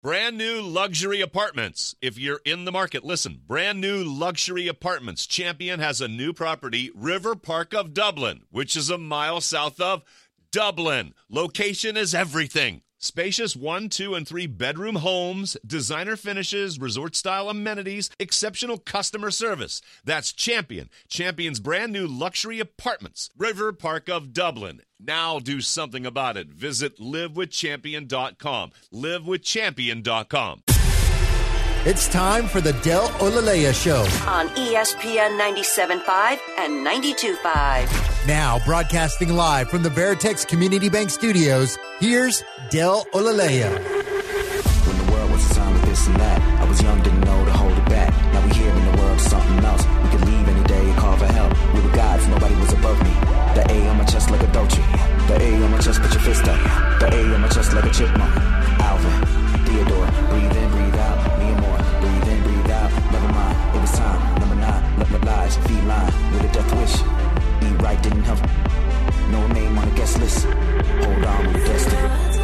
Brand new luxury apartments. If you're in the market, listen. Brand new luxury apartments. Champion has a new property, River Park of Dublin, which is a mile south of Dublin. Location is everything. Spacious 1, 2, and 3 bedroom homes, designer finishes, resort-style amenities, exceptional customer service. That's Champion. Champion's brand new luxury apartments. River Park of Dublin. Now do something about it. Visit livewithchampion.com. Livewithchampion.com. It's time for the Del Olaleya Show on ESPN 97.5 and 92.5. Now broadcasting live from the Veritex Community Bank Studios, here's Del Olaleya. When the world was a sign with this and that, I was young, didn't know to hold it back. Now we here in the world, something else. We could leave any day and call for help. We were gods, nobody was above me. The A on my chest like a Dolce. The A on my chest, put your fist up. The A on my chest like a chipmunk. Alvin, Theodore, breathe in, breathe out. Me and more, breathe in, breathe out. Never mind, it was time. Number 9, let my lies, feline with a death wish. Eat right didn't help. No name on the guest list. Hold on with destiny.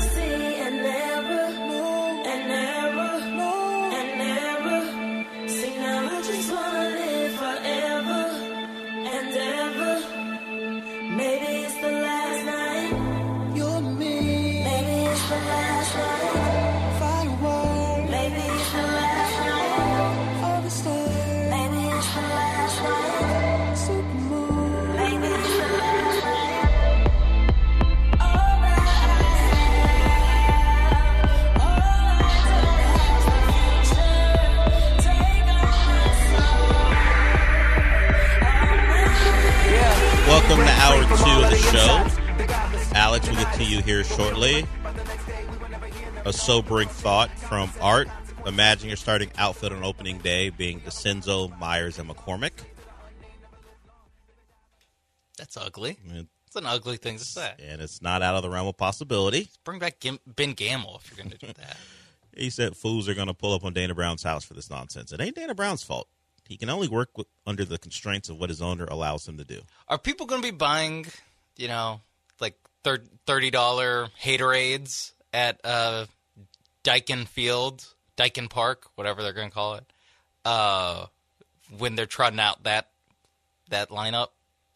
Welcome to hour 2 of the show. Alex will get to you here shortly. A sobering thought from Art. Imagine your starting outfit on opening day being DeCenzo, Myers, and McCormick. That's ugly. It's an ugly thing to say. And it's not out of the realm of possibility. Bring back Ben Gamble if you're going to do that. He said fools are going to pull up on Dana Brown's house for this nonsense. It ain't Dana Brown's fault. He can only work under the constraints of what his owner allows him to do. Are people going to be buying, like $30 Haterades at Daikin Park, whatever they're going to call it, when they're trotting out that lineup?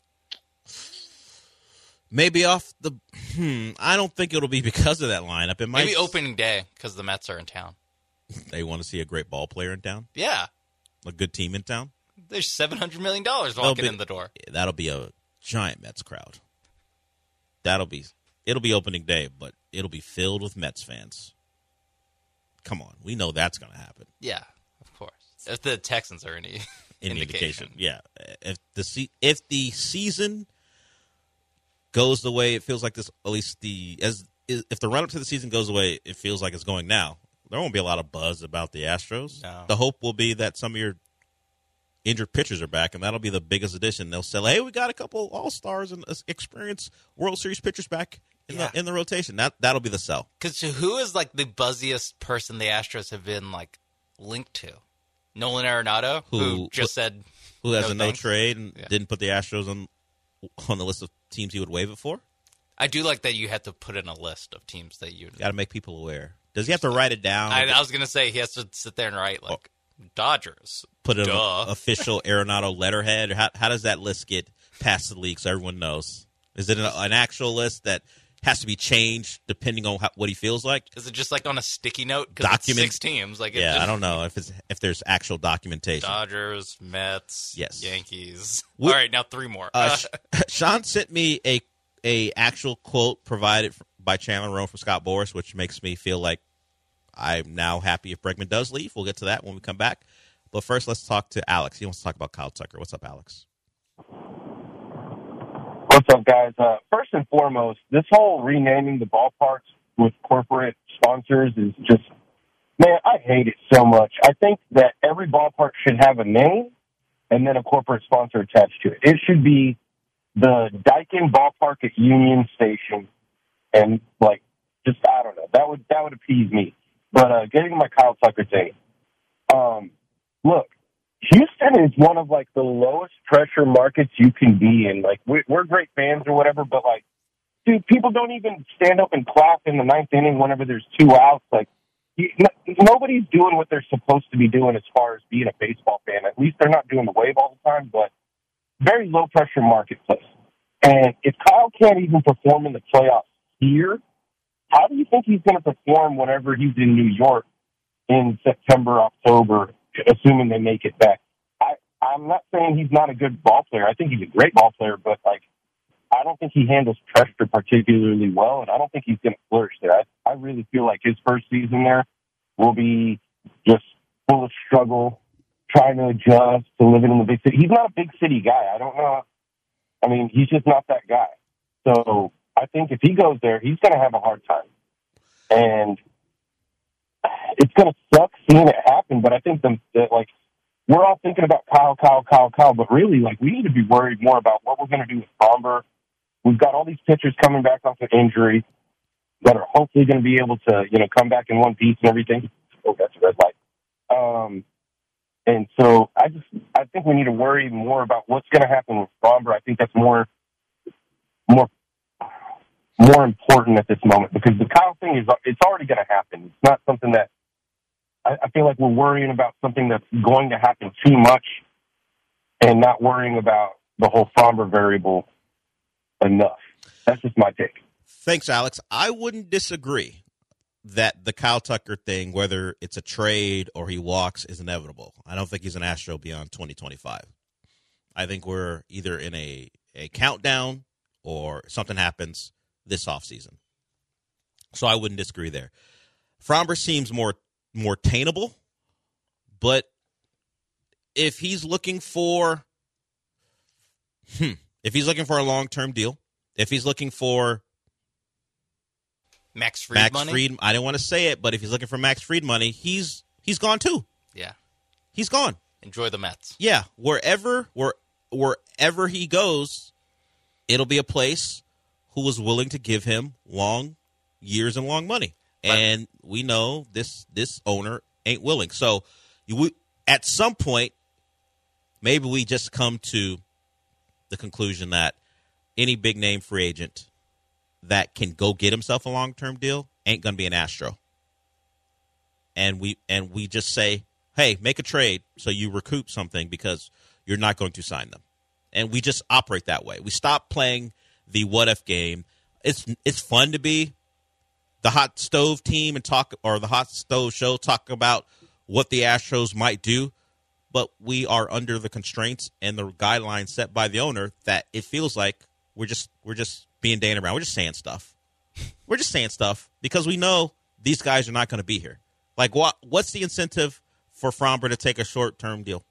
Maybe off the I don't think it'll be because of that lineup. It might Maybe opening day because the Mets are in town. They want to see a great ball player in town? Yeah. A good team in town? There's $700 million walking in the door. That'll be a giant Mets crowd. It'll be opening day, but it'll be filled with Mets fans. Come on. We know that's going to happen. Yeah, of course. If the Texans are any indication. Yeah. If the season goes the way it feels like this, at least if the run-up to the season goes the way it feels like it's going now, there won't be a lot of buzz about the Astros. No. The hope will be that some of your injured pitchers are back, and that'll be the biggest addition. They'll say, hey, we got a couple all-stars and experienced World Series pitchers back in the rotation. That'll be the sell. Because who is like the buzziest person the Astros have been linked to? Nolan Arenado, who just said who has no no trade and didn't put the Astros on the list of teams he would waive it for. I do like that you had to put in a list of teams that you got to make people aware. Does he have to write it down? I was going to say he has to sit there and write Dodgers. Put an official Arenado letterhead. Or how does that list get past the league so everyone knows? Is it an actual list that has to be changed depending on what he feels like? Is it just on a sticky note? Document 6 teams. I don't know if there's actual documentation. Dodgers, Mets, yes, Yankees. All right, now 3 more. Sean sent me a actual quote provided by Chandler Rome from Scott Boras, which makes me feel like I'm now happy if Bregman does leave. We'll get to that when we come back. But first, let's talk to Alex. He wants to talk about Kyle Tucker. What's up, Alex? What's up, guys? First and foremost, this whole renaming the ballparks with corporate sponsors is just, man, I hate it so much. I think that every ballpark should have a name and then a corporate sponsor attached to it. It should be the Daikin Ballpark at Union Station, and I don't know. That would appease me. But getting to my Kyle Tucker thing, look, Houston is one of the lowest pressure markets you can be in. We're great fans or whatever, but dude, people don't even stand up and clap in the 9th inning whenever there's 2 outs. nobody's doing what they're supposed to be doing as far as being a baseball fan. At least they're not doing the wave all the time, but very low-pressure marketplace. And if Kyle can't even perform in the playoffs here, how do you think he's going to perform whenever he's in New York in September, October, assuming they make it back? I'm not saying he's not a good ball player. I think he's a great ball player, but I don't think he handles pressure particularly well, and I don't think he's going to flourish there. I really feel like his first season there will be just full of struggle, trying to adjust to living in the big city. He's not a big city guy. I don't know. I mean, he's just not that guy. So I think if he goes there, he's going to have a hard time. And it's going to suck seeing it happen, but I think we're all thinking about Kyle, but really, we need to be worried more about what we're going to do with Framber. We've got all these pitchers coming back off of injury that are hopefully going to be able to, come back in one piece and everything. Oh, that's a red light. And so I think we need to worry more about what's going to happen with Framber. I think that's more important at this moment, because the Kyle thing it's already going to happen. It's not something that I feel like we're worrying about something that's going to happen too much and not worrying about the whole Framber variable enough. That's just my take. Thanks, Alex. I wouldn't disagree that the Kyle Tucker thing, whether it's a trade or he walks, is inevitable. I don't think he's an Astro beyond 2025. I think we're either in a countdown or something happens this offseason. So I wouldn't disagree there. Framber seems more attainable, but if he's looking for a long-term deal, if he's looking for Max Fried money, I didn't want to say it, but if he's looking for Max Fried money, he's gone too. Yeah, he's gone. Enjoy the Mets. Yeah, wherever he goes, it'll be a place who is willing to give him long years and long money. And we know this owner ain't willing. So at some point, maybe we just come to the conclusion that any big-name free agent that can go get himself a long-term deal ain't going to be an Astro. And we just say, hey, make a trade so you recoup something because you're not going to sign them. And we just operate that way. We stop playing the what-if game. It's fun to be the hot stove team and the hot stove show, talk about what the Astros might do, but we are under the constraints and the guidelines set by the owner that it feels like we're just being dancing around. We're just saying stuff. We're just saying stuff because we know these guys are not going to be here. What's the incentive for Framber to take a short-term deal?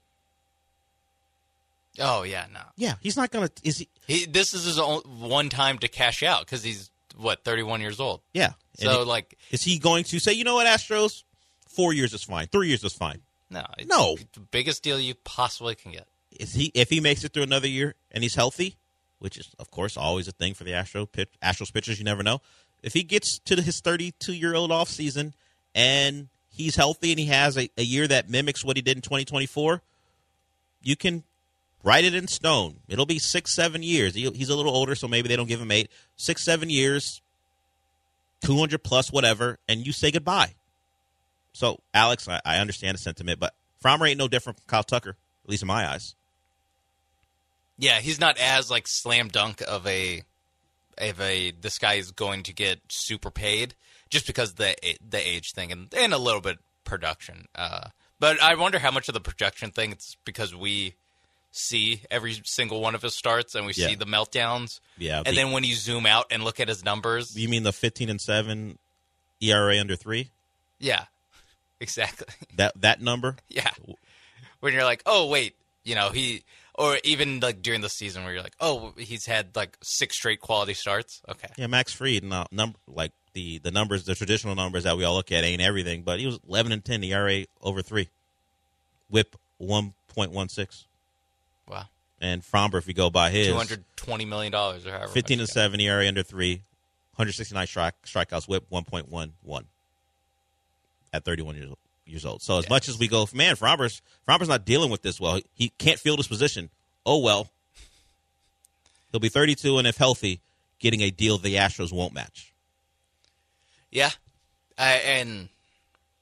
Oh, yeah, no. Yeah, he's not going to. Is he? This is his one time to cash out because he's 31 years old. Yeah. So is he going to say, you know what, Astros, 4 years is fine, 3 years is fine? No. No. The biggest deal you possibly can get. If he makes it through another year and he's healthy, which is of course always a thing for the Astros pitchers, you never know. If he gets to his 32-year-old off season and he's healthy and he has a year that mimics what he did in 2024, you can write it in stone. It'll be 6-7 years. He's a little older, so maybe they don't give him 8. 6-7 years, 200 plus, whatever, and you say goodbye. So, Alex, I understand the sentiment, but Framber ain't no different from Kyle Tucker, at least in my eyes. Yeah, he's not as slam dunk of a this guy is going to get super paid just because the age thing and a little bit production. But I wonder how much of the production thing it's because we see every single one of his starts and we see the meltdowns. Yeah. And then when you zoom out and look at his numbers. You mean the 15-7 ERA under 3? Yeah. Exactly. That number? Yeah. When you're like, oh wait, or even during the season where you're like, oh, he's had 6 straight quality starts. Okay. Yeah, Max Fried, the numbers, the traditional numbers that we all look at ain't everything, but he was 11-10 ERA over 3. WHIP 1.16. Wow. And Framber, if you go by his $220 million or however. 15-7 ERA under 3, 169 strikeouts, WHIP 1.11 at 31 years old. So as much as we go, man, Framber's not dealing with this well. He can't field his position. Oh well. He'll be 32 and if healthy, getting a deal the Astros won't match. Yeah, and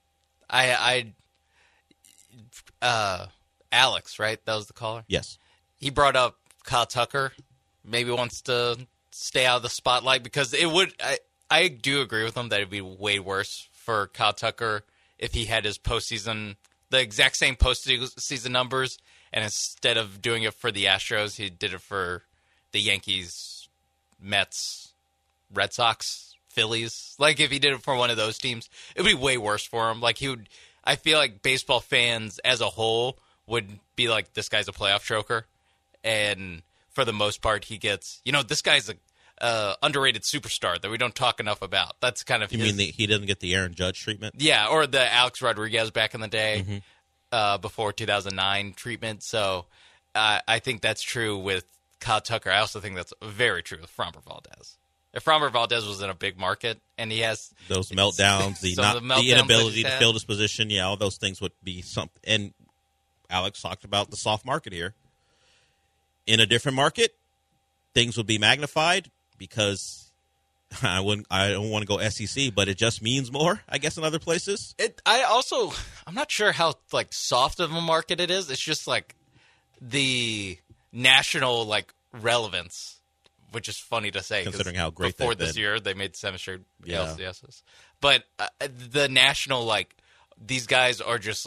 Alex, right? That was the caller? Yes. He brought up Kyle Tucker. Maybe wants to stay out of the spotlight because it would. I do agree with him that it'd be way worse for Kyle Tucker if he had his postseason, the exact same postseason numbers, and instead of doing it for the Astros, he did it for the Yankees, Mets, Red Sox, Phillies. Like, if he did it for one of those teams, it would be way worse for him. Like, he would. I feel like baseball fans as a whole would be like, this guy's a playoff choker. And for the most part, he gets, this guy's a underrated superstar that we don't talk enough about. That's kind of mean he doesn't get the Aaron Judge treatment? Yeah, or the Alex Rodriguez back in the day, before 2009 treatment. So I think that's true with Kyle Tucker. I also think that's very true with Framber Valdez. If Framber Valdez was in a big market and he has those meltdowns, the inability to fill his position, all those things would be something. And Alex talked about the soft market here. In a different market, things would be magnified because I don't want to go SEC, but it just means more, I guess, in other places. I'm not sure how soft of a market it is. It's just the national relevance. Which is funny to say, considering how great before this year they made 7 straight LCSs. But the national these guys are just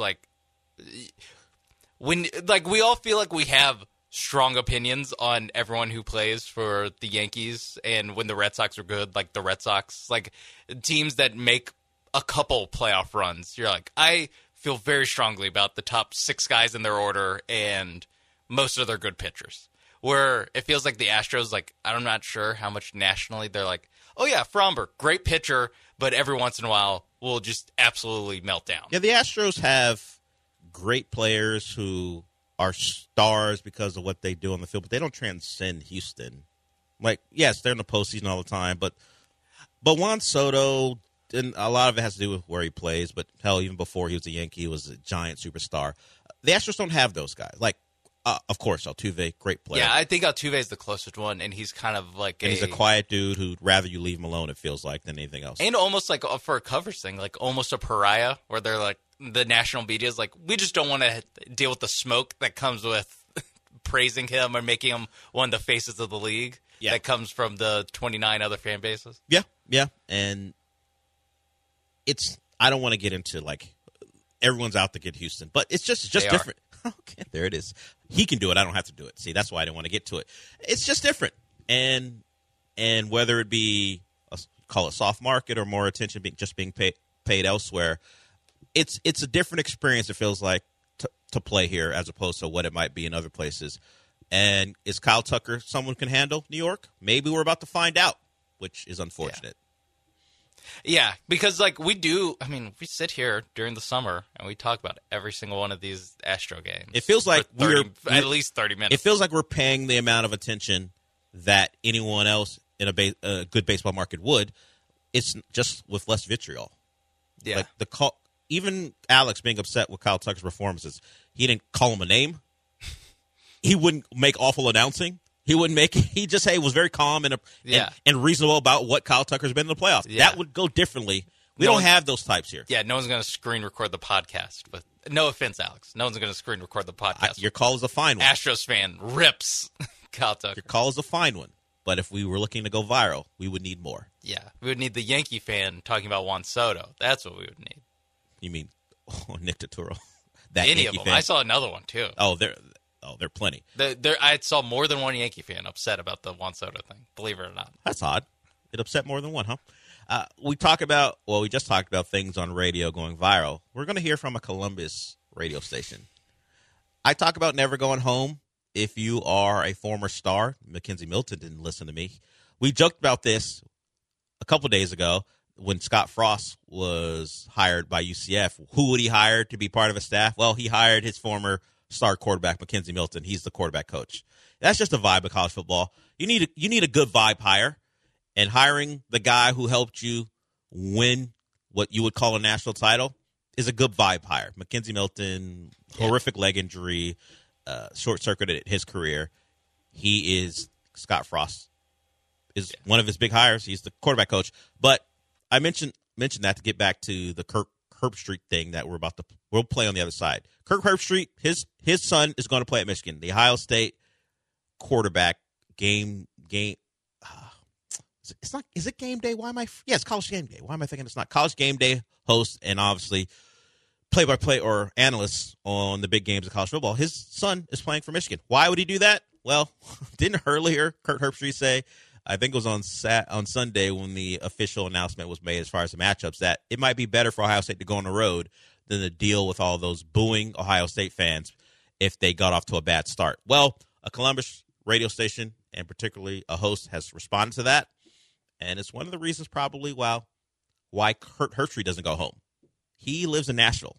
when we all feel like we have strong opinions on everyone who plays for the Yankees, and when the Red Sox are good, the Red Sox, teams that make a couple playoff runs, you're I feel very strongly about the top 6 guys in their order and most of their good pitchers. Where it feels like the Astros, I'm not sure how much nationally they're oh yeah, Framber, great pitcher, but every once in a while will just absolutely melt down. Yeah, the Astros have great players who are stars because of what they do on the field, but they don't transcend Houston. Yes, they're in the postseason all the time, but Juan Soto, and a lot of it has to do with where he plays, but hell, even before he was a Yankee, he was a giant superstar. The Astros don't have those guys. Of course, Altuve, great player. Yeah, I think Altuve is the closest one, and he's kind of he's a quiet dude who'd rather you leave him alone, it feels like, than anything else. And almost for a coverage thing, almost a pariah, where they're the national media is we just don't want to deal with the smoke that comes with praising him or making him one of the faces of the league that comes from the 29 other fan bases. Yeah, and I don't want to get into everyone's out to get Houston, but it's just different. Okay, there it is. He can do it. I don't have to do it. See, that's why I didn't want to get to it. It's just different. And whether it be, call it soft market or more attention being paid elsewhere, it's a different experience, it feels like, to play here as opposed to what it might be in other places. And is Kyle Tucker someone who can handle New York? Maybe we're about to find out, which is unfortunate. Yeah, because we sit here during the summer and we talk about every single one of these Astro games. It feels like we're at least 30 minutes. It feels like we're paying the amount of attention that anyone else in a good baseball market would. It's just with less vitriol. Yeah, even Alex being upset with Kyle Tucker's performances, he didn't call him a name. He wouldn't make awful announcing. He wouldn't make it. He just was very calm and reasonable about what Kyle Tucker's been in the playoffs. Yeah. That would go differently. We don't have those types here. Yeah, no one's going to screen record the podcast. But no offense, Alex. No one's going to screen record the podcast. Your call is a fine one. Astros fan rips Kyle Tucker. Your call is a fine one. But if we were looking to go viral, we would need more. Yeah, we would need the Yankee fan talking about Juan Soto. That's what we would need. You mean Nick Turturro? Any Yankee of them. Fan? I saw another one, too. Oh, there are plenty. I saw more than one Yankee fan upset about the Juan Soto thing, believe it or not. That's odd. It upset more than one, huh? We just talked about things on radio going viral. We're going to hear from a Columbus radio station. I talk about never going home if you are a former star. Mackenzie Milton didn't listen to me. We joked about this a couple days ago when Scott Frost was hired by UCF. Who would he hire to be part of his staff? Well, he hired his former star quarterback, Mackenzie Milton. He's the quarterback coach. That's just a vibe of college football. You need a good vibe hire, and hiring the guy who helped you win what you would call a national title is a good vibe hire. Mackenzie Milton, horrific leg injury, short-circuited his career. He is Scott Frost is one of his big hires. He's the quarterback coach. But I mentioned that to get back to the Kirk Herbstreit thing that we'll play on the other side. Kirk Herbstreit, his son is going to play at Michigan. The Ohio State quarterback game. It's not. Is it game day? Why am I? Yeah, it's College Game Day. Why am I thinking it's not? College Game Day host and obviously play-by-play or analyst on the big games of college football. His son is playing for Michigan. Why would he do that? Well, didn't earlier Kirk Herbstreit say, I think it was on Sunday when the official announcement was made as far as the matchups, that it might be better for Ohio State to go on the road than to deal with all those booing Ohio State fans if they got off to a bad start. Well, a Columbus radio station and particularly a host has responded to that, and it's one of the reasons probably why Kirk Herbstreit doesn't go home. He lives in Nashville.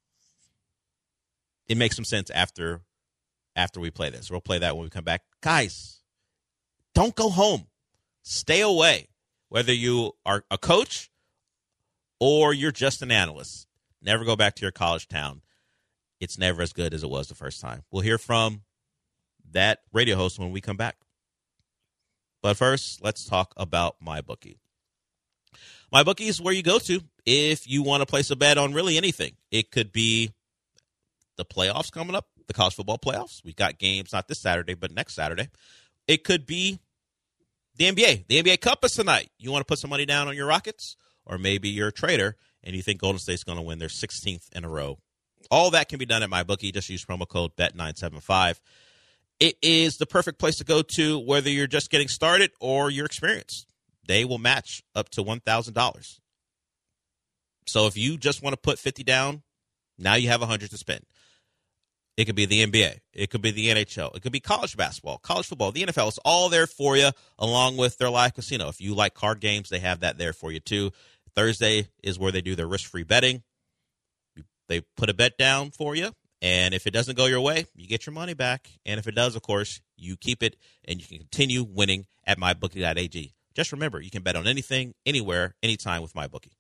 It makes some sense after we play this. We'll play that when we come back. Guys, don't go home. Stay away. Whether you are a coach or you're just an analyst, never go back to your college town. It's never as good as it was the first time. We'll hear from that radio host when we come back. But first, let's talk about MyBookie. MyBookie is where you go to if you want to place a bet on really anything. It could be the playoffs coming up, the college football playoffs. We've got games not this Saturday, but next Saturday. It could be the NBA. The NBA Cup is tonight. You want to put some money down on your Rockets? Or maybe you're a trader and you think Golden State's going to win their 16th in a row. All that can be done at MyBookie. Just use promo code BET975. It is the perfect place to go to whether you're just getting started or you're experienced. They will match up to $1,000. So if you just want to put $50 down, now you have $100 to spend. It could be the NBA. It could be the NHL. It could be college basketball, college football, the NFL. It's all there for you, along with their live casino. If you like card games, they have that there for you, too. Thursday is where they do their risk-free betting. They put a bet down for you, and if it doesn't go your way, you get your money back. And if it does, of course, you keep it, and you can continue winning at MyBookie.ag. Just remember, you can bet on anything, anywhere, anytime with MyBookie.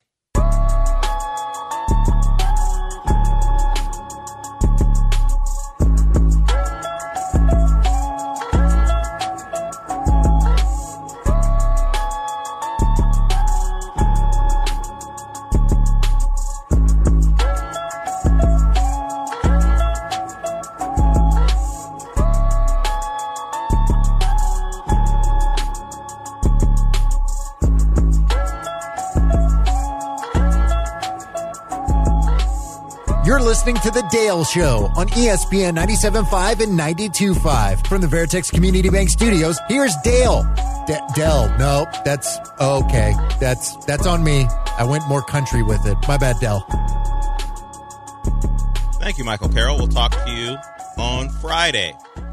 You're listening to The Dale Show on ESPN 97.5 and 92.5. From the Veritex Community Bank Studios, here's Dale. Dell. No, that's okay. That's on me. I went more country with it. My bad, Dell. Thank you, Michael Carroll. We'll talk to you on Friday.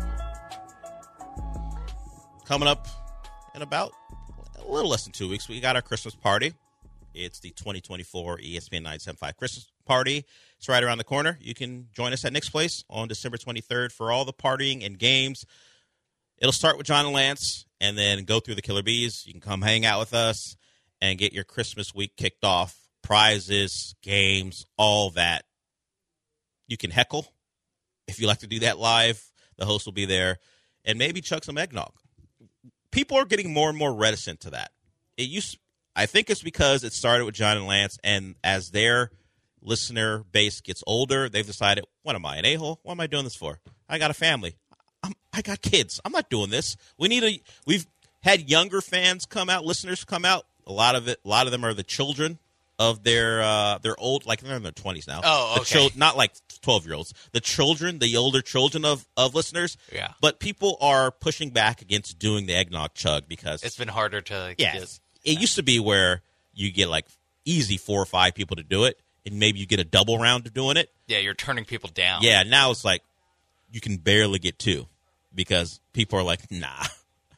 Coming up in about a little less than 2 weeks, we got our Christmas party. It's the 2024 ESPN 975 Christmas party. It's right around the corner. You can join us at Nick's Place on December 23rd for all the partying and games. It'll start with John and Lance and then go through the Killer Bees. You can come hang out with us and get your Christmas week kicked off. Prizes, games, all that. You can heckle if you like to do that live. The host will be there. And maybe chug some eggnog. People are getting more and more reticent to that. I think it's because it started with John and Lance, and as their listener base gets older, they've decided, what am I, an a-hole? What am I doing this for? I got a family. I got kids. I'm not doing this. We've had younger fans come out, listeners come out. A lot of them are the children of their old, like they're in their 20s now. Oh, okay. Not like 12-year-olds. The children, the older children of listeners. Yeah. But people are pushing back against doing the eggnog chug because it's been harder to get. It used to be where you get like easy 4 or 5 people to do it, and maybe you get a double round of doing it. Yeah, you're turning people down. Yeah, now it's like you can barely get 2 because people are like, nah.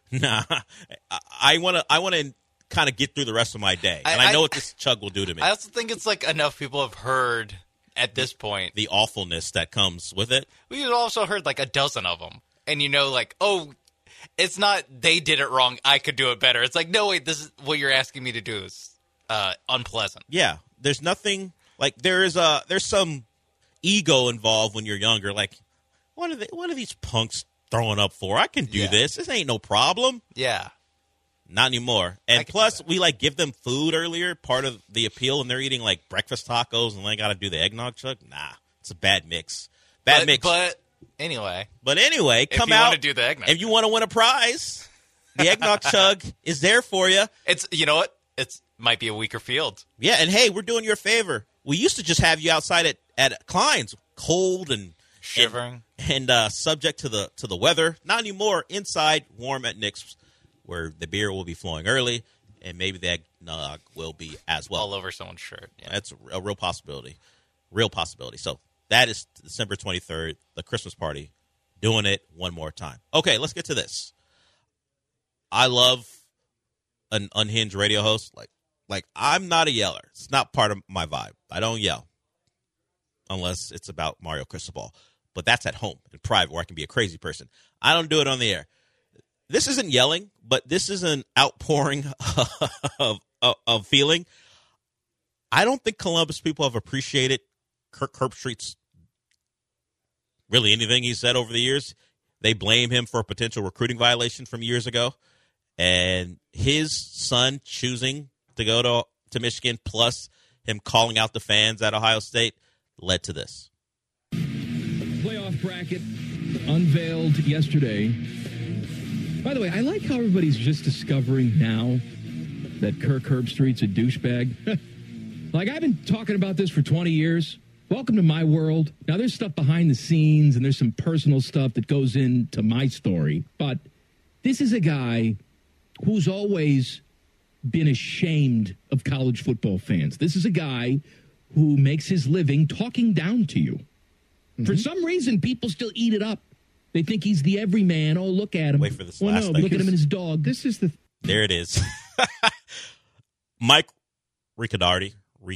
I want to kind of get through the rest of my day, and I know what this chug will do to me. I also think it's like enough people have heard at this point the awfulness that comes with it. We've also heard like a dozen of them, and like, oh. It's not they did it wrong, I could do it better. It's like, no, wait, this is what you're asking me to do is unpleasant. Yeah, there's nothing like there's some ego involved when you're younger. Like, what are these punks throwing up for? I can do this. This ain't no problem. Yeah. Not anymore. And plus, we give them food earlier, part of the appeal, and they're eating breakfast tacos, and they got to do the eggnog chug. Nah, it's a bad mix. Mix. But anyway, come out. Want to do the eggnog, if you want to win a prize, the eggnog chug is there for you. It's you know what? It's might be a weaker field. Yeah, and hey, we're doing you a favor. We used to just have you outside at Klein's, cold and shivering, and subject to the weather. Not anymore. Inside, warm at Nick's, where the beer will be flowing early, and maybe the eggnog will be as well. All over someone's shirt. Yeah. That's a real possibility. Real possibility. So that is December 23rd, the Christmas party. Doing it one more time. Okay, let's get to this. I love an unhinged radio host. Like I'm not a yeller. It's not part of my vibe. I don't yell unless it's about Mario Cristobal. But that's at home in private where I can be a crazy person. I don't do it on the air. This isn't yelling, but this is an outpouring of feeling. I don't think Columbus people have appreciated Kirk Herbstreit's really anything he said over the years. They blame him for a potential recruiting violation from years ago. And his son choosing to go to Michigan, plus him calling out the fans at Ohio State, led to this. Playoff bracket unveiled yesterday. By the way, I like how everybody's just discovering now that Kirk Herbstreit's a douchebag. I've been talking about this for 20 years. Welcome to my world. Now, there's stuff behind the scenes, and there's some personal stuff that goes into my story. But this is a guy who's always been ashamed of college football fans. This is a guy who makes his living talking down to you. Mm-hmm. For some reason, people still eat it up. They think he's the everyman. Oh, look at him. Wait for this last thing. Look at him and his dog. This is the... There it is. Mike Riccardotti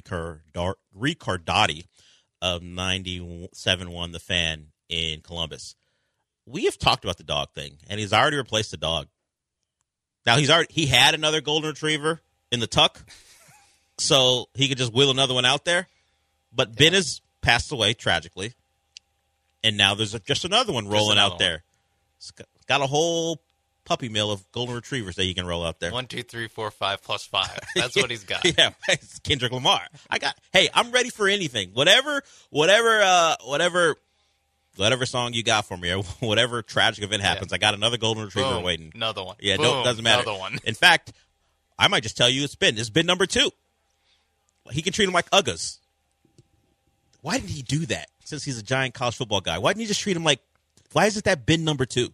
of 97.1 The Fan in Columbus. We have talked about the dog thing, and he's already replaced the dog. Now, he had another golden retriever in the tuck, so he could just wheel another one out there. But Ben has passed away, tragically, and now there's just another one rolling out there. It's got a whole puppy mill of golden retrievers that you can roll out there. 1, 2, 3, 4, 5 plus 5. That's what he's got. Yeah, it's Kendrick Lamar. Hey, I'm ready for anything. Whatever song you got for me, or whatever tragic event happens, I got another golden retriever waiting. Another one. Yeah, doesn't matter. Another one. In fact, I might just tell you it's Ben number 2. He can treat him like Ugas. Why didn't he do that? Since he's a giant college football guy, why didn't he just treat him like? Why is it that Ben number 2?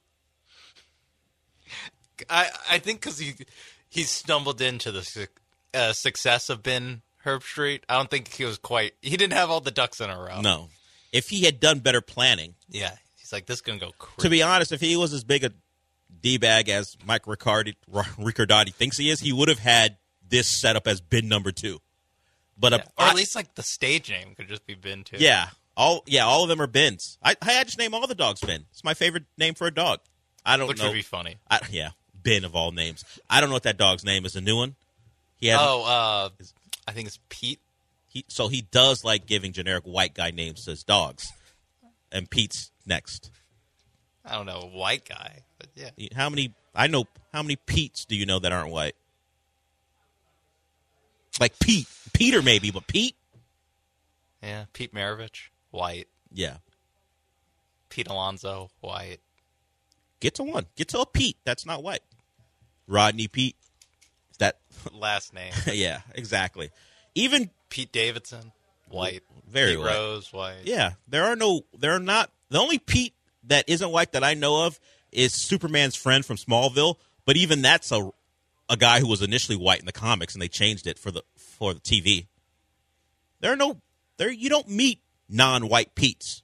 I think because he stumbled into the success of Ben Herbstreit. I don't think he didn't have all the ducks in a row. No. If he had done better planning. Yeah. He's like, this is going to go crazy. To be honest, if he was as big a D-bag as Mike Riccardotti thinks he is, he would have had this set up as Ben number 2. But or at least the stage name could just be Ben 2. Yeah. All of them are Bens. I just name all the dogs Ben. It's my favorite name for a dog. I don't know. Which would be funny. Ben of all names. I don't know what that dog's name is. A new one? I think it's Pete. So he does like giving generic white guy names to his dogs. And Pete's next. I don't know, white guy, but yeah. How many Petes do you know that aren't white? Like Peter maybe, but Pete? Yeah, Pete Maravich, white. Yeah. Pete Alonso, white. Get to one. Get to a Pete that's not white. Rodney Pete. That last name. Yeah, exactly. Even Pete Davidson, white. Very Pete white. Rose, white. Yeah, there are not. The only Pete that isn't white that I know of is Superman's friend from Smallville, but even that's a guy who was initially white in the comics, and they changed it for the TV. You don't meet non-white Petes.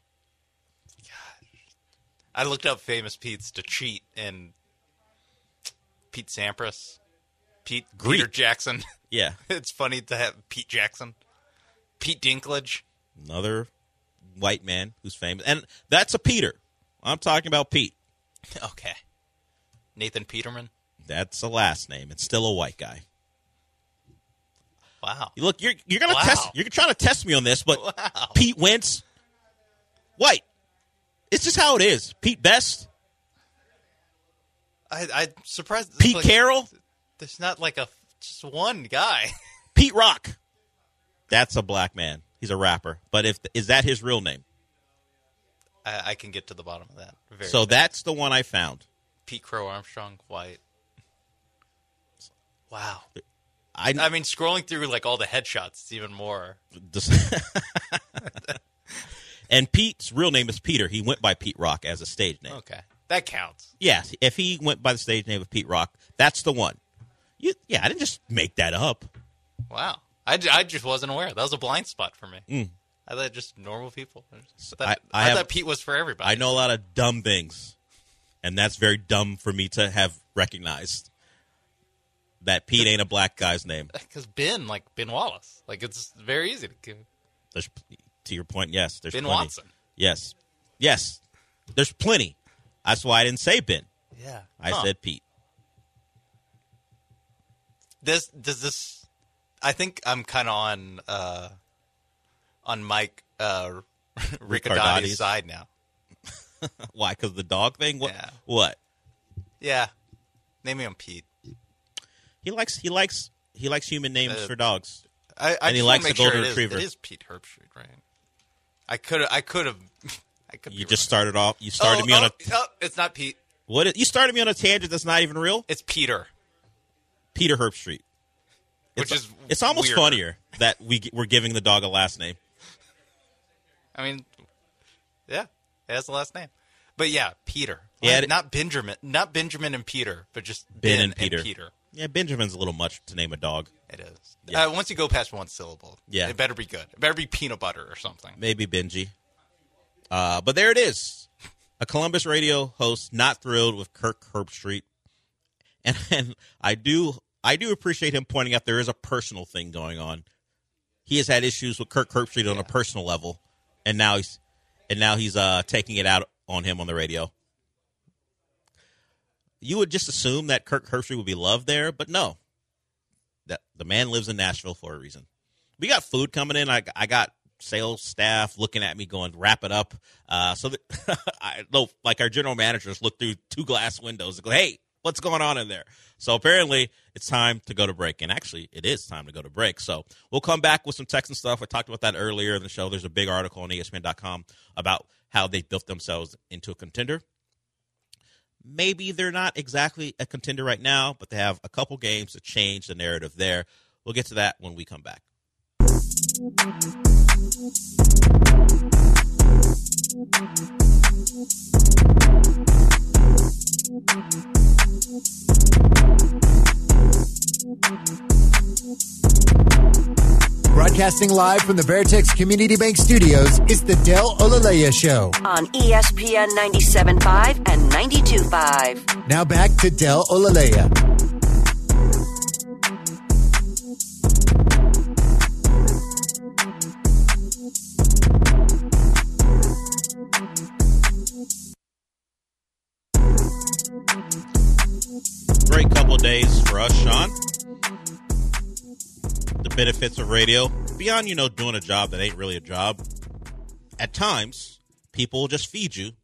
I looked up famous Petes to cheat, and Pete Sampras, Peter Jackson. Yeah. It's funny to have Pete Jackson. Pete Dinklage. Another white man who's famous. And that's a Peter. I'm talking about Pete. Okay. Nathan Peterman. That's a last name. It's still a white guy. Wow. Look, you're gonna test. You're trying to test me on this, but Pete Wentz, white. It's just how it is. Pete Best. I'm surprised. Pete Carroll. There's not like just one guy. Pete Rock. That's a black man. He's a rapper. But is that his real name? I can get to the bottom of that. So that's the one I found. Pete Crow Armstrong, white. Wow. I mean, scrolling through like all the headshots, it's even more. And Pete's real name is Peter. He went by Pete Rock as a stage name. Okay. That counts. Yes. If he went by the stage name of Pete Rock, that's the one. I didn't just make that up. Wow. I just wasn't aware. That was a blind spot for me. I thought just normal people. I thought Pete was for everybody. I know a lot of dumb things, and that's very dumb for me to have recognized that Pete ain't a black guy's name. Because Ben Wallace. Like, it's very easy to give. To your point, yes. There's Ben plenty. Watson. Yes. There's plenty. That's why I didn't say Ben. Yeah. I said Pete. Does this? I think I'm kind of on Mike Riccadotti's side now. Why? Because the dog thing? What? Yeah. What? Yeah. Name me on Pete. He likes human names for dogs. And he likes the golden retriever. It is Pete Herbstreit, right? I could have. You just started off. You started me on a. Oh, it's not Pete. You started me on a tangent that's not even real. It's Peter. Peter Herbstreit. It's almost weirder. funnier that we're giving the dog a last name. I mean, yeah, it has the last name. But yeah, Peter. Yeah, not Benjamin and Peter, but just Ben and Peter. Peter. Yeah, Benjamin's a little much to name a dog. It is. Yeah. Once you go past one syllable, it better be good. It better be peanut butter or something. Maybe Benji. But there it is. A Columbus radio host not thrilled with Kirk Herbstreit. And I do appreciate him pointing out there is a personal thing going on. He has had issues with Kirk Herbstreit on a personal level, and now he's taking it out on him on the radio. You would just assume that Kirk Herbstreit would be loved there, but no. That the man lives in Nashville for a reason. We got food coming in. I got sales staff looking at me going, wrap it up. So that like our general managers look through 2 glass windows and go, hey, what's going on in there? So apparently it's time to go to break. And actually, it is time to go to break. So we'll come back with some Texan stuff. I talked about that earlier in the show. There's a big article on ESPN.com about how they built themselves into a contender. Maybe they're not exactly a contender right now, but they have a couple games to change the narrative there. We'll get to that when we come back. Broadcasting live from the Veritex Community Bank Studios, it's the Del Olaleya Show on ESPN 97.5 and 92.5. Now back to Del Olaleya. Great couple of days for us, Sean. The benefits of radio, beyond, doing a job that ain't really a job, at times, people will just feed you,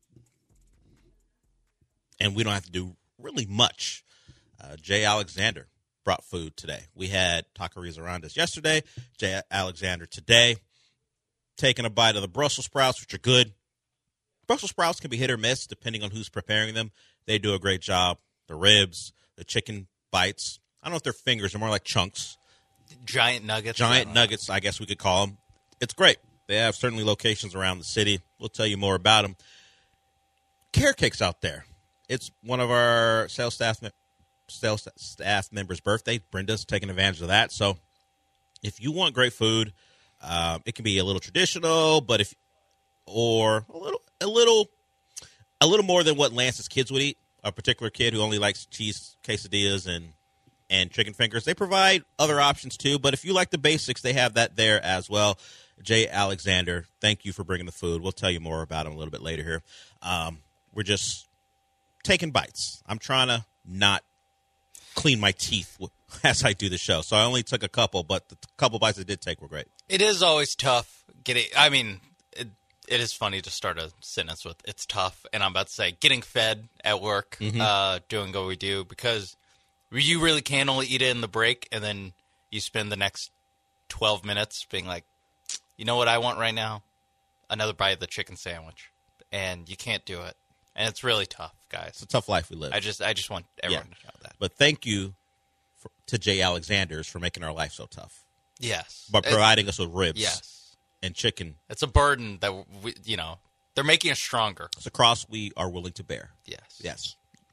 and we don't have to do really much. Jay Alexander brought food today. We had Taqueria Arandas yesterday, Jay Alexander today, taking a bite of the Brussels sprouts, which are good. Brussels sprouts can be hit or miss depending on who's preparing them. They do a great job. The ribs, the chicken bites. I don't know if they're fingers. They're more like chunks. Giant nuggets. Giant nuggets, I guess we could call them. It's great. They have certainly locations around the city. We'll tell you more about them. Carrot Cake's out there. It's one of our sales staff members' birthday. Brenda's taking advantage of that. So if you want great food, it can be a little traditional, but a little more than what Lance's kids would eat. A particular kid who only likes cheese quesadillas and chicken fingers. They provide other options too, but if you like the basics, they have that there as well. Jay Alexander, thank you for bringing the food. We'll tell you more about him a little bit later here. We're just taking bites. I'm trying to not clean my teeth as I do the show, so I only took a couple, but the couple bites I did take were great. It is always tough getting. I mean, it is funny to start a sentence with "it's tough," and I'm about to say getting fed at work, doing what we do, because You really can only eat it in the break, and then you spend the next 12 minutes being like, you know what I want right now? Another bite of the chicken sandwich. And you can't do it. And it's really tough, guys. It's a tough life we live. I just want everyone to know that. But thank you to Jay Alexander's for making our life so tough. Yes. By providing us with ribs. Yes. And chicken. It's a burden that, they're making us stronger. It's a cross we are willing to bear. Yes. Yes.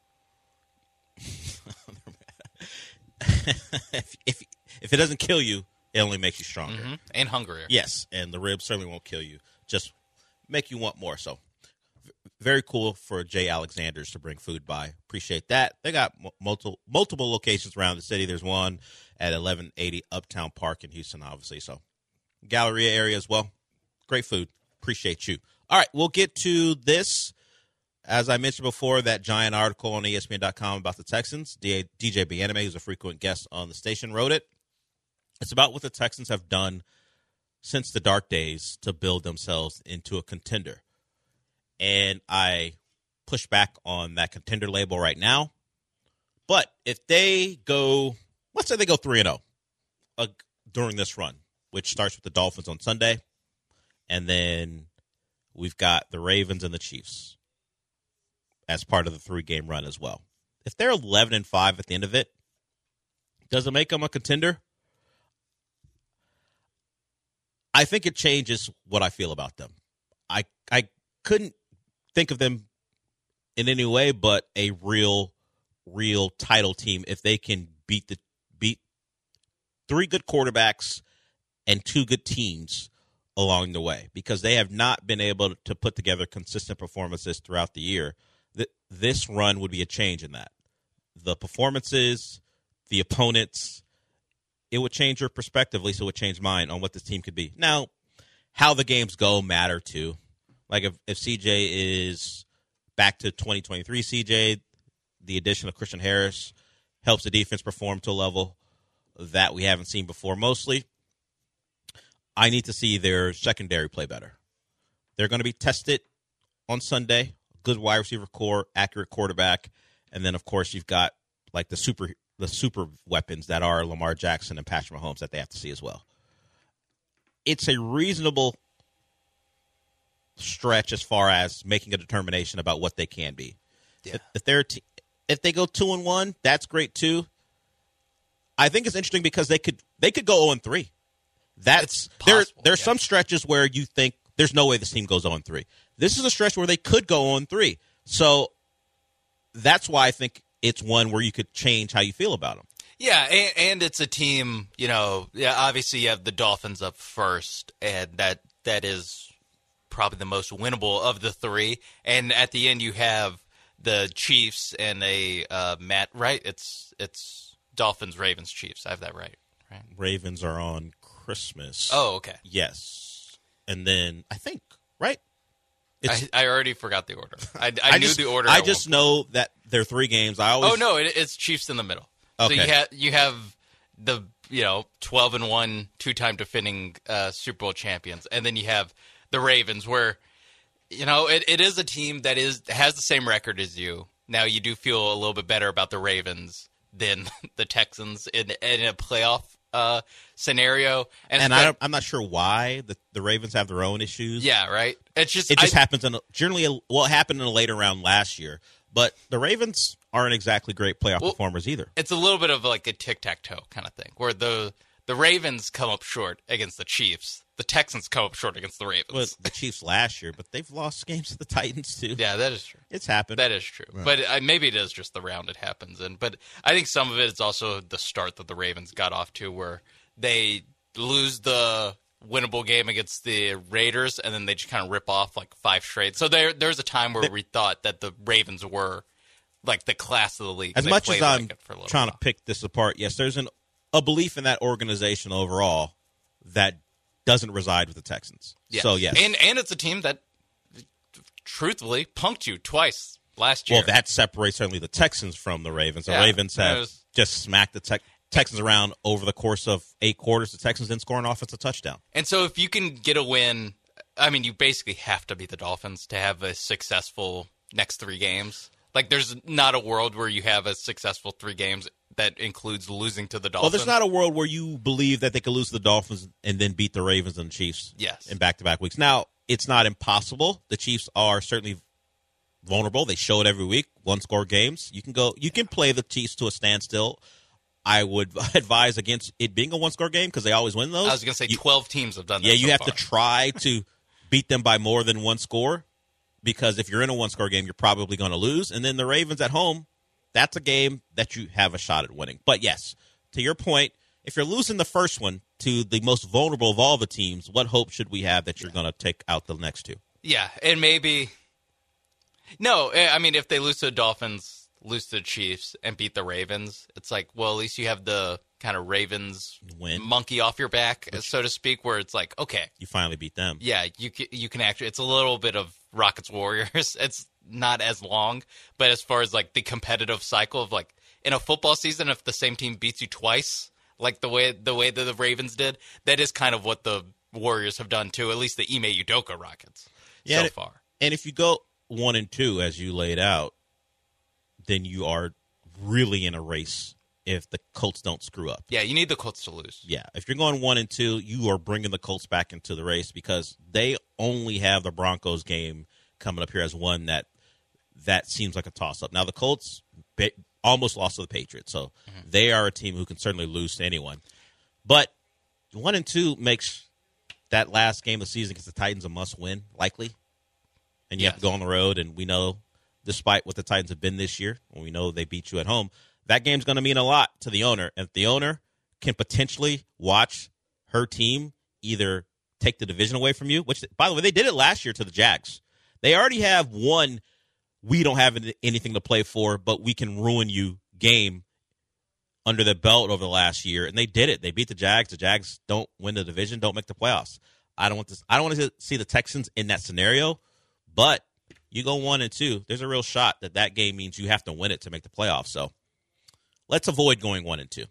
if it doesn't kill you, it only makes you stronger. Mm-hmm. And hungrier. Yes, and the ribs certainly won't kill you. Just make you want more. So very cool for Jay Alexander's to bring food by. Appreciate that. They got multiple locations around the city. There's one at 1180 Uptown Park in Houston, obviously. So Galleria area as well. Great food. Appreciate you. All right, we'll get to this. As I mentioned before, that giant article on ESPN.com about the Texans, DJ Bieneme, who's a frequent guest on the station, wrote it. It's about what the Texans have done since the dark days to build themselves into a contender. And I push back on that contender label right now. But if they go, let's say they go 3-0 during this run, which starts with the Dolphins on Sunday, and then we've got the Ravens and the Chiefs as part of the 3-game run as well. If they're 11-5 at the end of it, does it make them a contender? I think it changes what I feel about them. I couldn't think of them in any way but a real title team if they can beat 3 good quarterbacks and 2 good teams along the way, because they have not been able to put together consistent performances throughout the year. This run would be a change in that. The performances, the opponents, it would change your perspective, at least it would change mine on what this team could be. Now, how the games go matter too. Like if CJ is back to 2023 CJ, the addition of Christian Harris helps the defense perform to a level that we haven't seen before mostly. I need to see their secondary play better. They're going to be tested on Sunday. Good wide receiver core, accurate quarterback, and then of course you've got like the super weapons that are Lamar Jackson and Patrick Mahomes that they have to see as well. It's a reasonable stretch as far as making a determination about what they can be. Yeah. If they go 2-1, that's great too. I think it's interesting because they could go 0-3. That's possible, there's some stretches where you think there's no way this team goes 0-3. This is a stretch where they could go 0-3. So that's why I think it's one where you could change how you feel about them. Yeah, and it's a team, obviously you have the Dolphins up first, and that is probably the most winnable of the 3. And at the end you have the Chiefs and Matt, right? It's Dolphins, Ravens, Chiefs. I have that right? Ravens are on Christmas. Oh, okay. Yes. And then I think, right? I already forgot the order. I knew the order. I just know that there are 3 games. It's Chiefs in the middle. Okay. So you have the 12-1 2-time defending Super Bowl champions, and then you have the Ravens, where it is a team that has the same record as you. Now you do feel a little bit better about the Ravens than the Texans in a playoff scenario, I'm not sure why the Ravens have their own issues. Yeah, right. It just happens it happened in a later round last year. But the Ravens aren't exactly great playoff performers either. It's a little bit of like a tic-tac-toe kind of thing, where the Ravens come up short against the Chiefs. The Texans come up short against the Ravens. Well, the Chiefs last year, but they've lost games to the Titans too. Yeah, that is true. It's happened. That is true. Right. But maybe it is just the round it happens in. But I think some of it is also the start that the Ravens got off to, where they lose the winnable game against the Raiders, and then they just kind of rip off like 5 straight. So there's a time where we thought that the Ravens were like the class of the league. As much as I'm trying to pick this apart, yes, there's a belief in that organization overall that doesn't reside with the Texans. Yes. So, yes. And it's a team that, truthfully, punked you twice last year. Well, that separates certainly the Texans from the Ravens. The Ravens have just smacked the Texans around over the course of 8 quarters. The Texans didn't score an offensive touchdown. And so if you can get a win, I mean, you basically have to beat the Dolphins to have a successful next 3 games. Like, there's not a world where you have a successful 3 games that includes losing to the Dolphins. Well, there's not a world where you believe that they could lose to the Dolphins and then beat the Ravens and the Chiefs in back-to-back weeks. Now, it's not impossible. The Chiefs are certainly vulnerable. They show it every week, one-score games. You can play the Chiefs to a standstill. I would advise against it being a one-score game because they always win those. I was going to say 12 teams have done that. Yeah, you so have far. to try to beat them by more than one score because if you're in a one-score game, you're probably going to lose. And then the Ravens at home, that's a game that you have a shot at winning. But yes, to your point, if you're losing the first one to the most vulnerable of all the teams, what hope should we have that you're going to take out the next two? Yeah, and maybe – no, I mean, if they lose to the Dolphins, lose to the Chiefs, and beat the Ravens, it's like, well, at least you have the kind of Ravens monkey off your back, so to speak, where it's like, okay. You finally beat them. Yeah, you can actually – it's a little bit of Rockets Warriors. It's not as long, but as far as, like, the competitive cycle of, like, in a football season, if the same team beats you twice, like the way that the Ravens did, that is kind of what the Warriors have done, too, at least the Ime Udoka Rockets so far. And if you go 1-2, as you laid out, then you are really in a race if the Colts don't screw up. Yeah, you need the Colts to lose. Yeah, if you're going 1-2, you are bringing the Colts back into the race because they only have the Broncos game coming up here as one that seems like a toss-up. Now, the Colts almost lost to the Patriots, so they are a team who can certainly lose to anyone. But 1-2 makes that last game of the season against the Titans a must-win, likely. And you have to go on the road, and we know, despite what the Titans have been this year, when we know they beat you at home, that game's going to mean a lot to the owner. And if the owner can potentially watch her team either take the division away from you, which, by the way, they did it last year to the Jags. They already have one we don't have anything to play for, but we can ruin you game under the belt over the last year. And they did it. They beat the Jags. The Jags don't win the division, don't make the playoffs. I don't want to see the Texans in that scenario, but you go 1-2, there's a real shot that game means you have to win it to make the playoffs. So let's avoid going 1-2.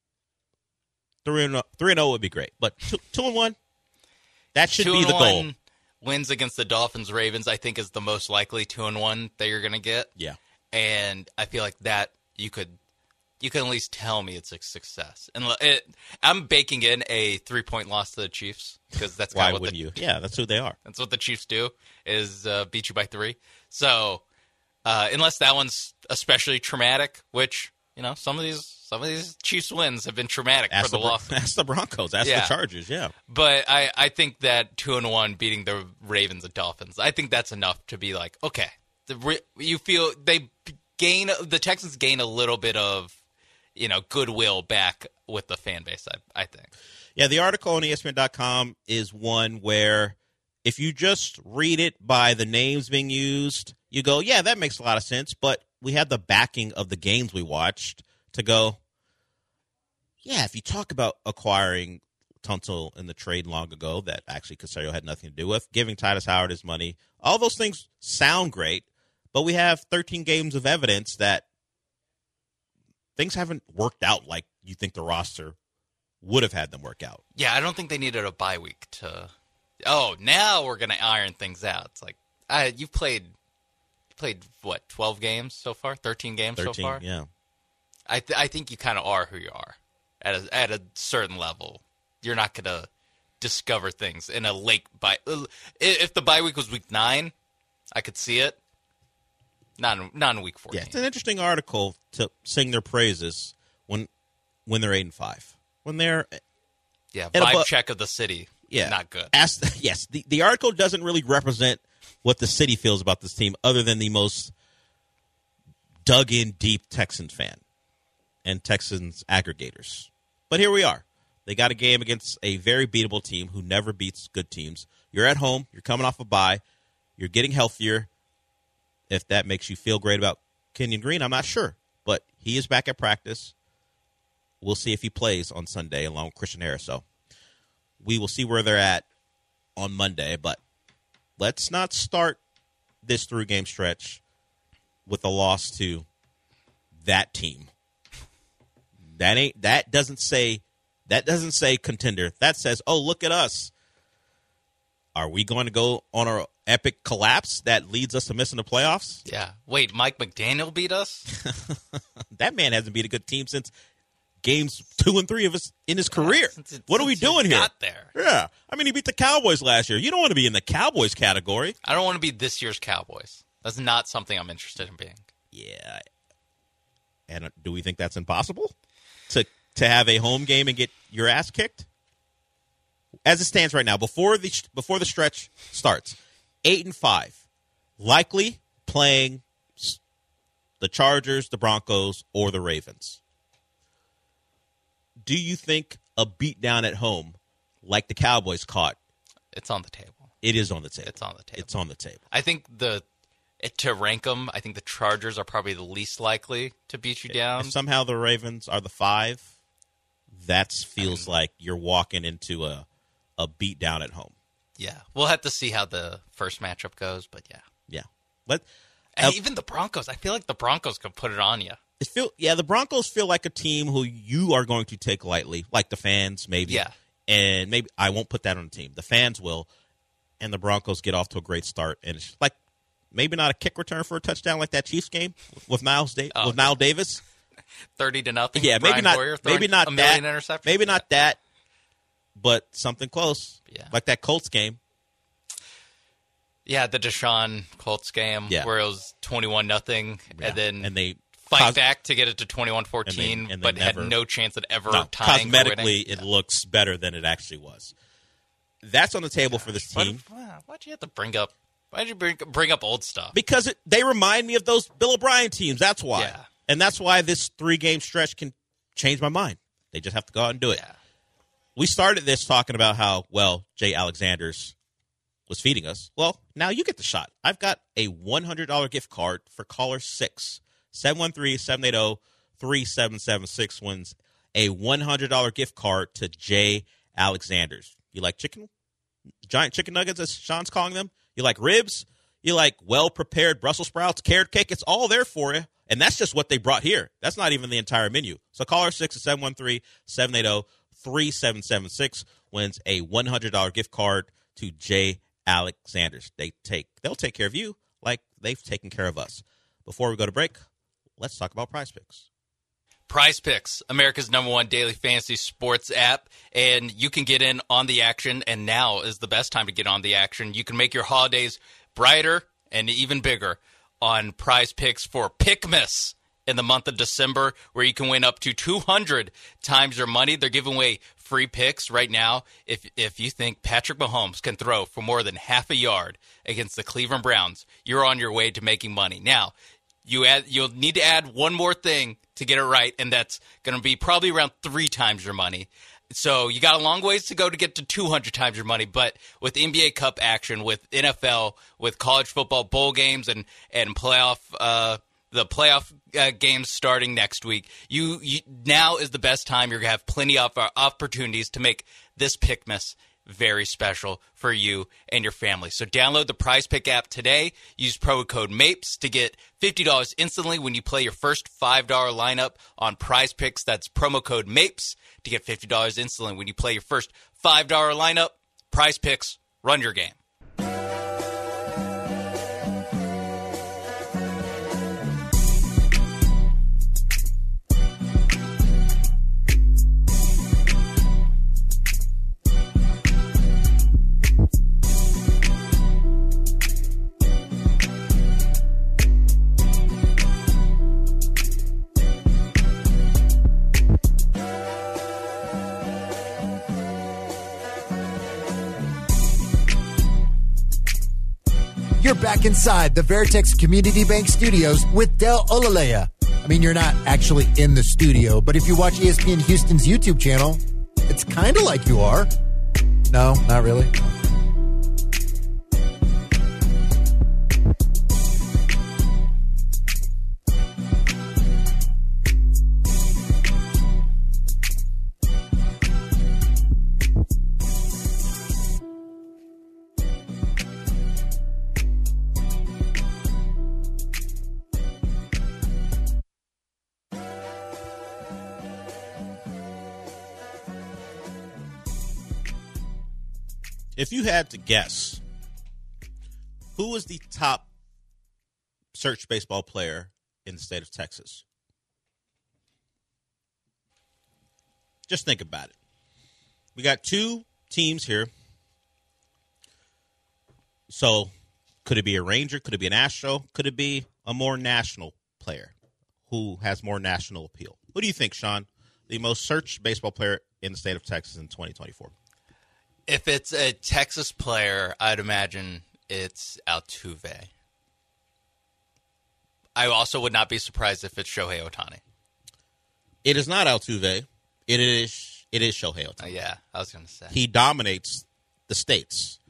3-0 would be great, but 2-1, that should be the goal. Wins against the Dolphins, Ravens, I think is the most likely 2-1 that you're going to get. Yeah, and I feel like that you can at least tell me it's a success. And I'm baking in a 3-point loss to the Chiefs because that's kind of what you? Yeah, that's who they are. That's what the Chiefs do is beat you by 3. So unless that one's especially traumatic, which some of these Chiefs wins have been traumatic for the loss. Ask the Broncos. Ask the Chargers. Yeah, but I think that 2-1 beating the Ravens and Dolphins, I think that's enough to be like, okay, you feel the Texans gain a little bit of goodwill back with the fan base, I think. Yeah, the article on ESPN.com is one where if you just read it by the names being used, you go, yeah, that makes a lot of sense. But we had the backing of the games we watched to go, yeah, if you talk about acquiring Tunsil in the trade long ago that actually Caserio had nothing to do with, giving Titus Howard his money, all those things sound great, but we have 13 games of evidence that things haven't worked out like you think the roster would have had them work out. Yeah, I don't think they needed a bye week to. Oh, now we're going to iron things out. It's like you've played what, 12 games so far, 13 games so far. Yeah, I think you kind of are who you are at a certain level. You're not going to discover things in a late bye. If the bye week was week 9, I could see it. Not in week 14. Yeah, it's an interesting article to sing their praises when they're 8-5. When they're vibe check of the city. Yeah, not good. Yes, the article doesn't really represent what the city feels about this team, other than the most dug in deep Texans fan and Texans aggregators. But here we are. They got a game against a very beatable team who never beats good teams. You're at home. You're coming off a bye. You're getting healthier. If that makes you feel great about Kenyon Green, I'm not sure. But he is back at practice. We'll see if he plays on Sunday along with Christian Harris. So we will see where they're at on Monday. But let's not start this 3-game stretch with a loss to that team. That doesn't say contender. That says, oh, look at us. Are we going to go on our epic collapse that leads us to missing the playoffs? Yeah. Wait, Mike McDaniel beat us? That man hasn't beat a good team since games 2 and 3 of his in his career. What are we doing here? Got there. Yeah. I mean, he beat the Cowboys last year. You don't want to be in the Cowboys category. I don't want to be this year's Cowboys. That's not something I'm interested in being. Yeah. And do we think that's impossible? To have a home game and get your ass kicked? As it stands right now, before the stretch starts, 8-5, likely playing the Chargers, the Broncos, or the Ravens. Do you think a beatdown at home, like the Cowboys caught? It's on the table. It is on the table. It's on the table. It's on the table. I think to rank them, I think the Chargers are probably the least likely to beat you down. If somehow the Ravens are the 5, that feels like you're walking into a beatdown at home. Yeah. We'll have to see how the first matchup goes, but yeah. Yeah. And even the Broncos, I feel like the Broncos could put it on you. The Broncos feel like a team who you are going to take lightly, like the fans, maybe. Yeah. And maybe I won't put that on the team. The fans will, and the Broncos get off to a great start. And it's like maybe not a kick return for a touchdown like that Chiefs game with Nile Davis. 30-0. Yeah, maybe Brian not. Hoyer Maybe not a that. million interceptions. Maybe not that. But something close. Yeah. Like that Colts game. Yeah, the Deshaun Colts game where it was 21-0, and then and they fight back to get it to 21-14, but had no chance at ever tying. Cosmetically, it looks better than it actually was. That's on the table for this team. Why'd you have to bring up? Why'd you bring up old stuff? Because they remind me of those Bill O'Brien teams. That's why. Yeah. And that's why this 3-game stretch can change my mind. They just have to go out and do it. Yeah. We started this talking about how, Jay Alexander's was feeding us. Well, now you get the shot. I've got a $100 gift card for caller 6. 713-780-3776 wins a $100 gift card to Jay Alexander's. You like giant chicken nuggets, as Sean's calling them? You like ribs? You like well-prepared Brussels sprouts, carrot cake? It's all there for you. And that's just what they brought here. That's not even the entire menu. So caller 6 at 713-780-3776 wins a $100 gift card to Jay Alexander's. They'll take care of you like they've taken care of us. Before we go to break, let's talk about Prize Picks. Prize Picks, America's #1 daily fantasy sports app, and you can get in on the action, and now is the best time to get on the action. You can make your holidays brighter and even bigger on Prize Picks for Pickmas in the month of December, where you can win up to 200 times your money. They're giving away free picks right now. If you think Patrick Mahomes can throw for more than half a yard against the Cleveland Browns, you're on your way to making money. Now, you'll need to add one more thing to get it right, and that's going to be probably around 3 times your money. So you got a long ways to go to get to 200 times your money, but with NBA Cup action, with NFL, with college football bowl games and playoff the playoff games starting next week, you now is the best time. You're going to have plenty of opportunities to make this Pickmas very special for you and your family. So download the Prize Pick app today. Use promo code MAPES to get $50 instantly when you play your first $5 lineup on Prize Picks. That's promo code MAPES to get $50 instantly when you play your first $5 lineup. Prize Picks, run your game. You're back inside the Veritex Community Bank Studios with Del Olalea. I mean, you're not actually in the studio, but if you watch ESPN Houston's YouTube channel, it's kind of like you are. No, not really. If you had to guess, who was the top search baseball player in the state of Texas? Just think about it. We got two teams here. So could it be a Ranger? Could it be an Astro? Could it be a more national player who has more national appeal? Who do you think, Sean, the most searched baseball player in the state of Texas in 2024? If it's a Texas player, I'd imagine it's Altuve. I also would not be surprised if it's Shohei Ohtani. It is not Altuve. It is Shohei Ohtani. Yeah, I was going to say. He dominates the states.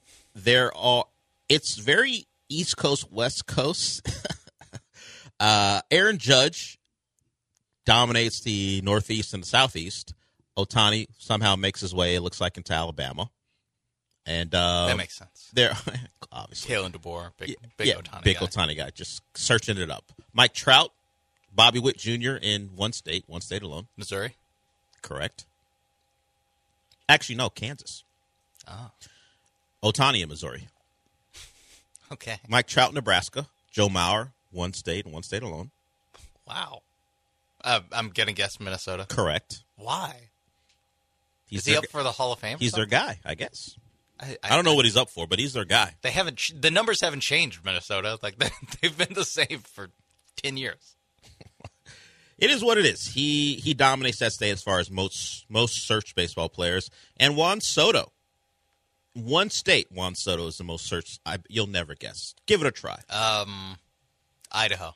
It's very East Coast, West Coast. Aaron Judge dominates the Northeast and the Southeast. Ohtani somehow makes his way, it looks like, into Alabama. And that makes sense. There, obviously. Kalen DeBoer, big Ohtani guy, just searching it up. Mike Trout, Bobby Witt Jr. in one state alone. Missouri? Correct. Actually, no, Kansas. Oh. Ohtani in Missouri. Okay. Mike Trout, Nebraska. Joe Mauer, one state alone. Wow. I'm going to guess Minnesota. Correct. Why? Is he up for the Hall of Fame? He's their guy, I guess. I don't know what he's up for, but he's their guy. They haven't. The numbers haven't changed, Minnesota. Like they've been the same for 10 years. It is what it is. He dominates that state as far as most searched baseball players. And Juan Soto. One state, Juan Soto is the most searched. You'll never guess. Give it a try. Idaho.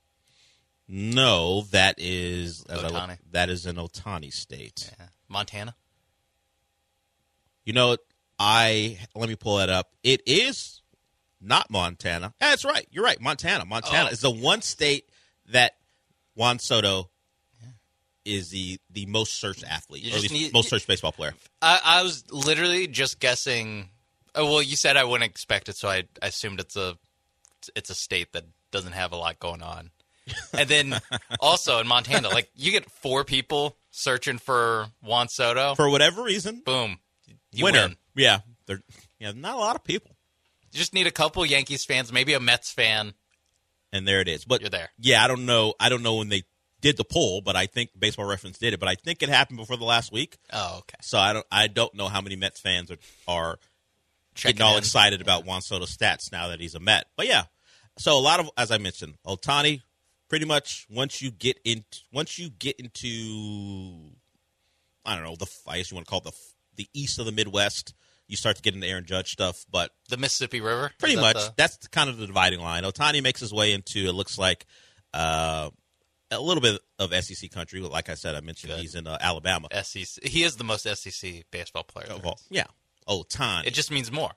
No, that is Ohtani. That is an Ohtani state. Yeah. Montana. You know, let me pull that up. It is not Montana. Yeah, that's right. You're right. Montana is the one state that Juan Soto is the most searched athlete, or the most searched baseball player. I was literally just guessing. Oh, well, you said I wouldn't expect it, so I assumed it's a state that doesn't have a lot going on. And then also in Montana, like you get 4 people searching for Juan Soto for whatever reason. Boom, you winner. Win. Yeah, not a lot of people. You just need a couple Yankees fans, maybe a Mets fan, and there it is. But you're there. Yeah, I don't know when they did the poll, but I think Baseball Reference did it. But I think it happened before the last week. Oh, okay. So I don't know how many Mets fans are Checking getting all in. excited about Juan Soto's stats now that he's a Met. But yeah, so a lot of, as I mentioned, Ohtani. Pretty much once you get into I don't know, I guess you want to call it the east of the Midwest, you start to get into Aaron Judge stuff. But the Mississippi River, pretty much that's kind of the dividing line. Ohtani makes his way into, it looks like, a little bit of SEC country. Like I said, I mentioned he's in Alabama. SEC, he is the most SEC baseball player. Yeah, Ohtani. It just means more.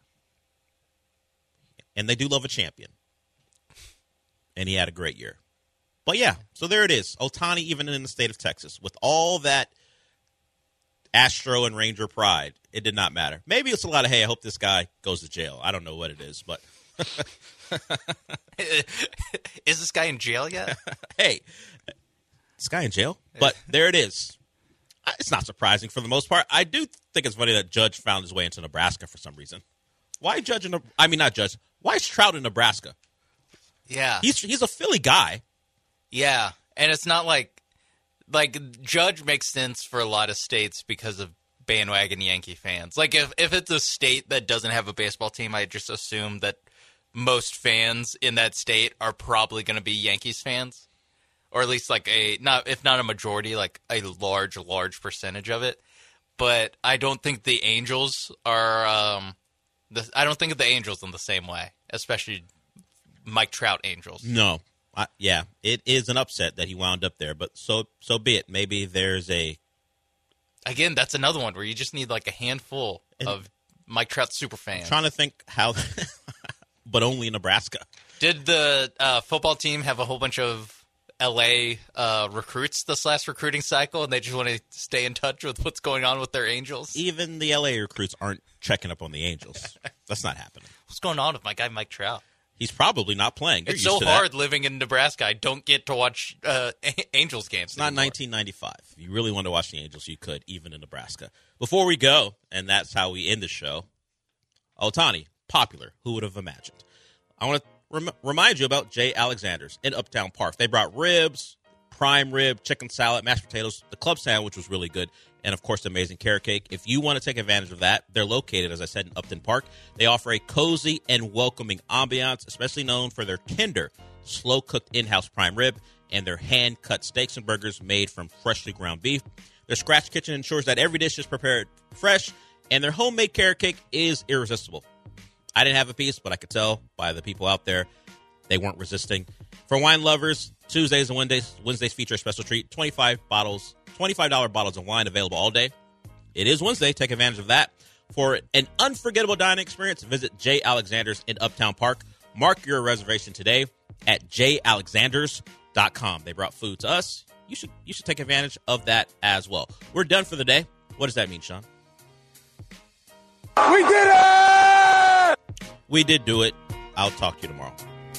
And they do love a champion. And he had a great year. But yeah, so there it is. Ohtani, even in the state of Texas, with all that Astro and Ranger pride, it did not matter. Maybe it's a lot of, hey, I hope this guy goes to jail. I don't know what it is, but is this guy in jail yet? Hey, this guy in jail? But there it is. It's not surprising for the most part. I do think it's funny that Judge found his way into Nebraska for some reason. Why Judge not Judge. Why is Trout in Nebraska? Yeah. He's a Philly guy. Yeah. And it's not like Judge makes sense for a lot of states because of bandwagon Yankee fans. Like if it's a state that doesn't have a baseball team, I just assume that most fans in that state are probably going to be Yankees fans. Or at least like if not a majority, like a large percentage of it. But I don't think the Angels are I don't think of the Angels in the same way, especially Mike Trout Angels. No. Yeah, it is an upset that he wound up there, but so be it. Maybe there's Again, that's another one where you just need like a handful of Mike Trout super fans. I'm trying to think how, but only in Nebraska. Did the football team have a whole bunch of L.A. Recruits this last recruiting cycle, and they just want to stay in touch with what's going on with their Angels? Even the L.A. recruits aren't checking up on the Angels. That's not happening. What's going on with my guy Mike Trout? He's probably not playing. You're It's used so to that. hard living in Nebraska. I don't get to watch Angels games. It's not 1995. If you really wanted to watch the Angels, you could, even in Nebraska. Before we go, and that's how we end the show, Ohtani, popular. Who would have imagined? I want to remind you about J. Alexander's in Uptown Park. They brought ribs, prime rib, chicken salad, mashed potatoes. The club sandwich was really good. And, of course, the amazing carrot cake. If you want to take advantage of that, they're located, as I said, in Upton Park. They offer a cozy and welcoming ambiance, especially known for their tender, slow-cooked in-house prime rib and their hand-cut steaks and burgers made from freshly ground beef. Their scratch kitchen ensures that every dish is prepared fresh, and their homemade carrot cake is irresistible. I didn't have a piece, but I could tell by the people out there they weren't resisting. For wine lovers, Tuesdays and Wednesdays feature a special treat, $25 bottles of wine available all day. It is Wednesday. Take advantage of that. For an unforgettable dining experience, visit J. Alexander's in Uptown Park. Mark your reservation today atjalexanders.com. They brought food to us. You should take advantage of that as well. We're done for the day. What does that mean, Sean? We did it! We did do it. I'll talk to you tomorrow.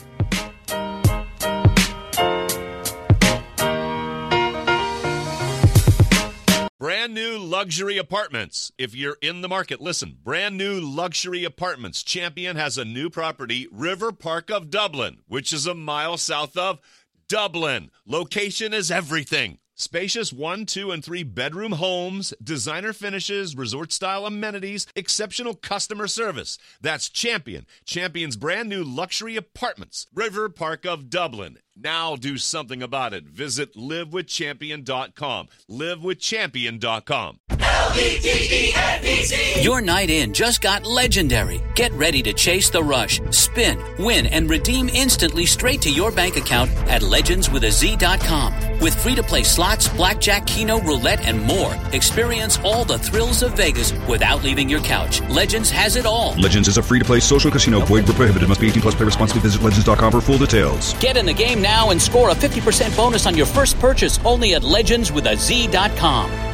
Brand new luxury apartments. If you're in the market, listen. Brand new luxury apartments. Champion has a new property, River Park of Dublin, which is a mile south of Dublin. Location is everything. Spacious 1, 2, and 3 bedroom homes, designer finishes, resort-style amenities, exceptional customer service. That's Champion. Champion's brand new luxury apartments, River Park of Dublin. Now do something about it. Visit livewithchampion.com. Livewithchampion.com. L-E-G-E-N-E-Z. Your night in just got legendary. Get ready to chase the rush, spin, win, and redeem instantly straight to your bank account at legendswithaz.com. With free-to-play slots, blackjack, keno, roulette, and more. Experience all the thrills of Vegas without leaving your couch. Legends has it all. Legends is a free-to-play social casino. Void where prohibited. Must be 18 plus. Play responsibly. Visit legends.com for full details. Get in the game now and score a 50% bonus on your first purchase only at legendswithaz.com.